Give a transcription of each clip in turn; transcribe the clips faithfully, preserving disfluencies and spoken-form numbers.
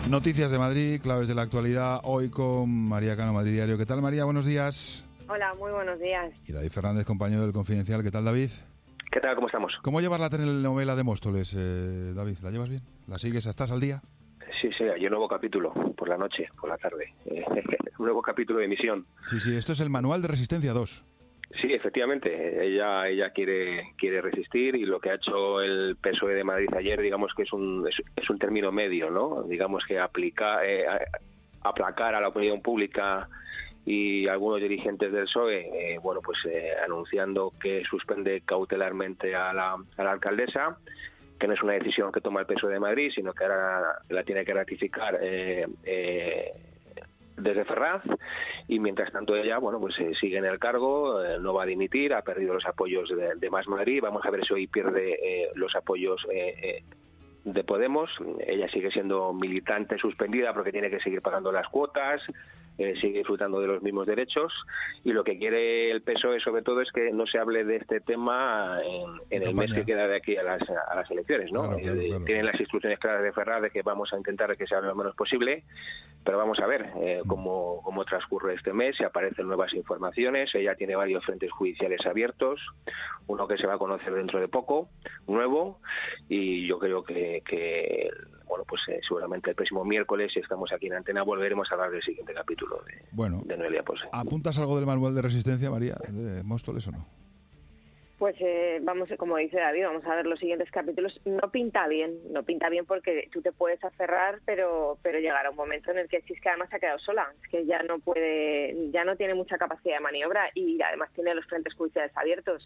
Noticias de Madrid, claves de la actualidad, hoy con María Cano, Madrid Diario. ¿Qué tal, María? Buenos días. Hola, muy buenos días. Y David Fernández, compañero del Confidencial. ¿Qué tal, David? ¿Qué tal? ¿Cómo estamos? ¿Cómo llevas la telenovela de Móstoles, eh, David? ¿La llevas bien? ¿La sigues? ¿Estás al día? Sí, sí, hay un nuevo capítulo, por la noche, por la tarde. Eh, un nuevo capítulo de emisión. Sí, sí, esto es el Manual de Resistencia dos. Sí, efectivamente, ella ella quiere quiere resistir, y lo que ha hecho el P S O E de Madrid ayer, digamos que es un es, es un término medio, ¿no? Digamos que aplica, eh, aplacar a la opinión pública y algunos dirigentes del P S O E, eh, bueno, pues eh, anunciando que suspende cautelarmente a la, a la alcaldesa, que no es una decisión que toma el P S O E de Madrid, sino que ahora la tiene que ratificar eh, eh, desde Ferraz, y mientras tanto ella, bueno, pues eh, sigue en el cargo, eh, no va a dimitir, ha perdido los apoyos de, de Más Madrid. Vamos a ver si hoy pierde eh, los apoyos eh, eh, de Podemos. Ella sigue siendo militante suspendida porque tiene que seguir pagando las cuotas, eh, sigue disfrutando de los mismos derechos, y lo que quiere el P S O E sobre todo es que no se hable de este tema en, en el mes que queda de aquí a las, a las elecciones, ¿no? Claro, claro, claro. Tienen las instrucciones claras de Ferraz de que vamos a intentar que sea lo menos posible, pero vamos a ver eh, cómo, cómo transcurre este mes, si aparecen nuevas informaciones. Ella tiene varios frentes judiciales abiertos, uno que se va a conocer dentro de poco, nuevo, y yo creo que, que bueno, pues eh, seguramente el próximo miércoles, si estamos aquí en Antena, volveremos a hablar del siguiente capítulo de, bueno, de Noelia Pose. ¿Apuntas algo del Manual de Resistencia, María, de Móstoles o no? Pues eh, vamos, como dice David, vamos a ver los siguientes capítulos. No pinta bien, no pinta bien porque tú te puedes aferrar, pero pero llegará un momento en el que si es que además se ha quedado sola, es que ya no puede, ya no tiene mucha capacidad de maniobra y además tiene los frentes judiciales abiertos.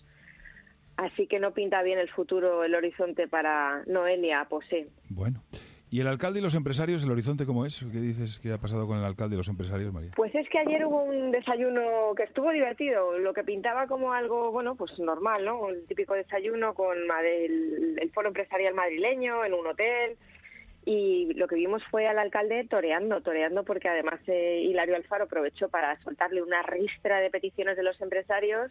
Así que no pinta bien el futuro, el horizonte para Noelia Pose. Bueno. ¿Y el alcalde y los empresarios, el horizonte cómo es? ¿Qué dices que ha pasado con el alcalde y los empresarios, María? Pues es que ayer hubo un desayuno que estuvo divertido, lo que pintaba como algo, bueno, pues normal, ¿no? El típico desayuno con el, el foro empresarial madrileño en un hotel, y lo que vimos fue al alcalde toreando, toreando porque además eh, Hilario Alfaro aprovechó para soltarle una ristra de peticiones de los empresarios,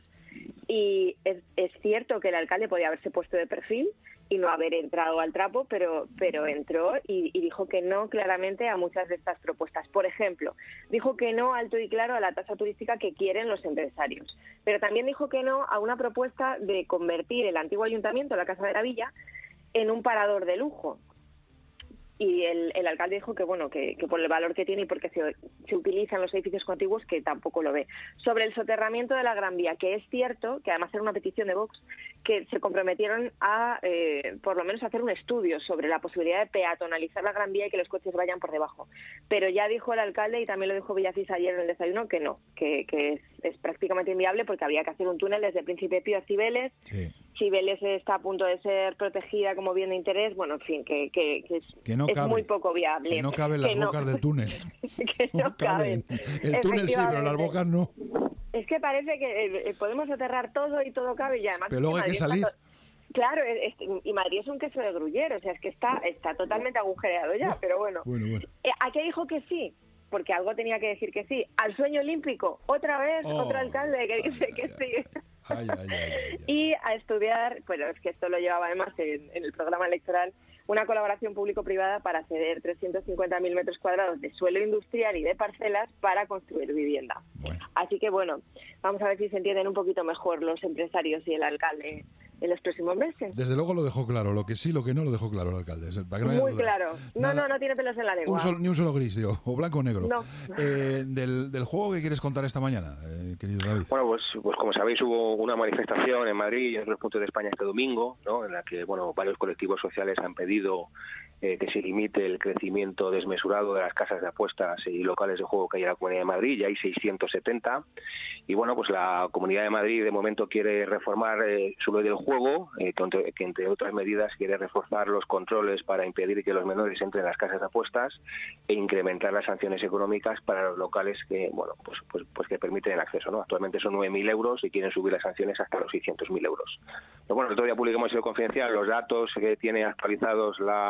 y es, es cierto que el alcalde podía haberse puesto de perfil y no haber entrado al trapo, pero pero entró y, y dijo que no claramente a muchas de estas propuestas. Por ejemplo, dijo que no alto y claro a la tasa turística que quieren los empresarios, pero también dijo que no a una propuesta de convertir el antiguo ayuntamiento, la Casa de la Villa, en un parador de lujo. Y el, el alcalde dijo que bueno que, que por el valor que tiene y porque se, se utilizan los edificios contiguos, que tampoco lo ve. Sobre el soterramiento de la Gran Vía, que es cierto que además era una petición de Vox, que se comprometieron a eh, por lo menos hacer un estudio sobre la posibilidad de peatonalizar la Gran Vía y que los coches vayan por debajo. Pero ya dijo el alcalde, y también lo dijo Villacís ayer en el desayuno, que no, que, que es, es prácticamente inviable porque habría que hacer un túnel desde Príncipe Pío a Cibeles. Sí. Cibeles está a punto de ser protegida como bien de interés, bueno, en fin, que, que, que es, que no es cabe, muy poco viable. Que no caben las no, bocas del túnel. que no, no caben. caben. El túnel sí, pero las bocas no. Es que parece que eh, podemos soterrar todo y todo cabe, y además... Pero luego hay que salir. Claro, es, y Madrid es un queso de gruyere, o sea, es que está está totalmente agujereado ya, pero bueno. bueno, bueno. ¿A qué dijo que sí? Porque algo tenía que decir que sí. Al sueño olímpico, otra vez, oh. otro alcalde que dice que sí. Ay, ay, ay, ay, ay. Y a estudiar, bueno, es que esto lo llevaba además en, en el programa electoral, una colaboración público-privada para ceder trescientos cincuenta mil metros cuadrados de suelo industrial y de parcelas para construir vivienda. Bueno. Así que, bueno, vamos a ver si se entienden un poquito mejor los empresarios y el alcalde en los próximos meses. Desde luego lo dejó claro, lo que sí, lo que no lo dejó claro el alcalde. Para que no haya Muy dudas. Claro. No, Nada. no, no tiene pelos en la lengua. Un sol, ni un solo gris, digo, o blanco o negro. No. Eh, del, del juego que quieres contar esta mañana, eh, querido David. Bueno, pues, pues como sabéis, hubo una manifestación en Madrid y en otros puntos de España este domingo, ¿no? En la que, bueno, varios colectivos sociales han pedido eh, que se limite el crecimiento desmesurado de las casas de apuestas y locales de juego que hay en la Comunidad de Madrid. Ya hay seiscientos setenta. Y bueno, pues la Comunidad de Madrid de momento quiere reformar eh, su ley del juego, eh, que, que entre otras medidas quiere reforzar los controles para impedir que los menores entren en las casas de apuestas e incrementar las sanciones económicas para los locales que, bueno, pues pues, pues que permiten el acceso, ¿no? Actualmente son nueve mil euros y quieren subir las sanciones hasta los seiscientos mil euros. Pero bueno, el otro día publicamos en el Confidencial los datos que tiene actualizados la, la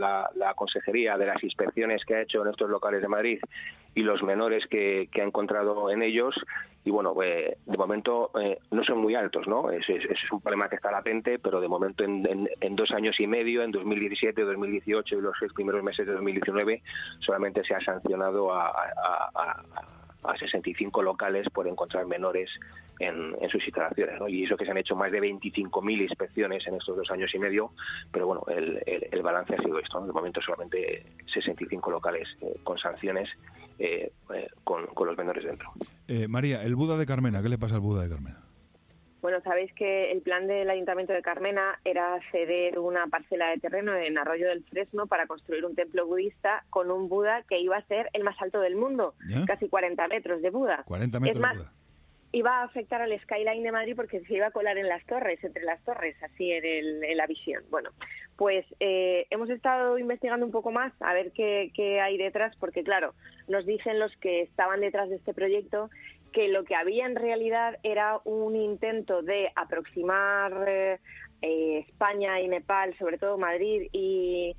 la, la consejería de las inspecciones que ha hecho en estos locales de Madrid y los menores que, que ha encontrado en ellos. Y bueno, eh, de momento eh, no son muy altos, ¿no? Ese es, es un problema que está latente, pero de momento en, en, en dos años y medio, en dos mil diecisiete, dos mil dieciocho y los seis primeros meses de dos mil diecinueve, solamente se ha sancionado a, a, a, a sesenta y cinco locales por encontrar menores en, en sus instalaciones, ¿no? Y eso que se han hecho más de veinticinco mil inspecciones en estos dos años y medio, pero bueno, el, el, el balance ha sido esto, ¿no? De momento solamente sesenta y cinco locales eh, con sanciones eh, eh, con, con los menores dentro. Eh, María, el Buda de Carmena, ¿qué le pasa al Buda de Carmena? Bueno, sabéis que el plan del Ayuntamiento de Carmena era ceder una parcela de terreno en Arroyo del Fresno para construir un templo budista con un Buda que iba a ser el más alto del mundo, ¿ya? Casi cuarenta metros de Buda. cuarenta metros es más, de Buda. Iba a afectar al skyline de Madrid porque se iba a colar en las torres, entre las torres, así en, el, en la visión. Bueno, pues eh, hemos estado investigando un poco más a ver qué, qué hay detrás, porque claro, nos dicen los que estaban detrás de este proyecto que lo que había en realidad era un intento de aproximar eh, eh, España y Nepal, sobre todo Madrid y,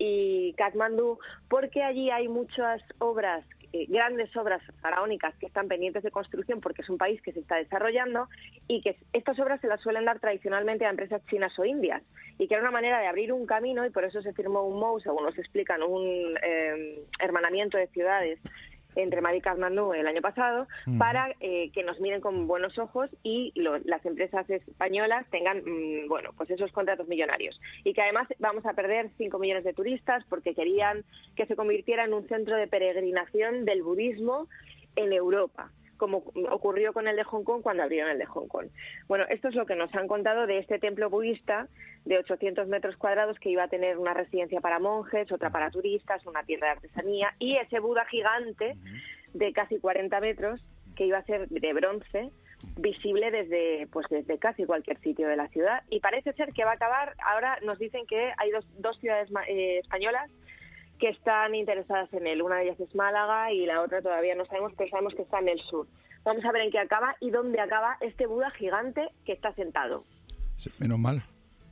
y Katmandú, porque allí hay muchas obras, eh, grandes obras faraónicas que están pendientes de construcción porque es un país que se está desarrollando y que estas obras se las suelen dar tradicionalmente a empresas chinas o indias y que era una manera de abrir un camino y por eso se firmó un M O U, según nos explican, un eh, hermanamiento de ciudades entre Madrid y Katmandú el año pasado, uh-huh. para eh, que nos miren con buenos ojos y lo, las empresas españolas tengan, mmm, bueno, pues esos contratos millonarios. Y que además vamos a perder cinco millones de turistas porque querían que se convirtiera en un centro de peregrinación del budismo en Europa, como ocurrió con el de Hong Kong cuando abrieron el de Hong Kong. Bueno, esto es lo que nos han contado de este templo budista de ochocientos metros cuadrados que iba a tener una residencia para monjes, otra para turistas, una tienda de artesanía y ese Buda gigante de casi cuarenta metros que iba a ser de bronce, visible desde pues desde casi cualquier sitio de la ciudad. Y parece ser que va a acabar, ahora nos dicen que hay dos, dos ciudades eh, españolas que están interesadas en él. Una de ellas es Málaga y la otra todavía no sabemos, pero sabemos que está en el sur. Vamos a ver en qué acaba y dónde acaba este Buda gigante que está sentado. Sí, menos mal.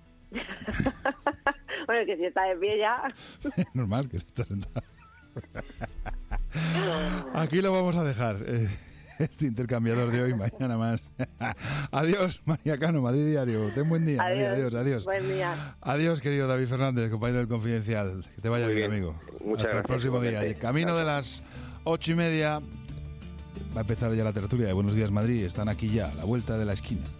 Bueno, que si está de pie ya... Es normal que se está sentado. Aquí lo vamos a dejar. Eh, este intercambiador de hoy, mañana más. Adiós, María Cano, Madrid Diario. Ten buen día. Adiós, María, adiós, adiós. Buen día. Adiós, querido David Fernández, compañero del Confidencial. Que te vaya bien, bien, amigo. Muchas Hasta gracias, el próximo día. Y camino de las ocho y media va a empezar ya la tertulia de Buenos Días Madrid. Están aquí ya, a la vuelta de la esquina.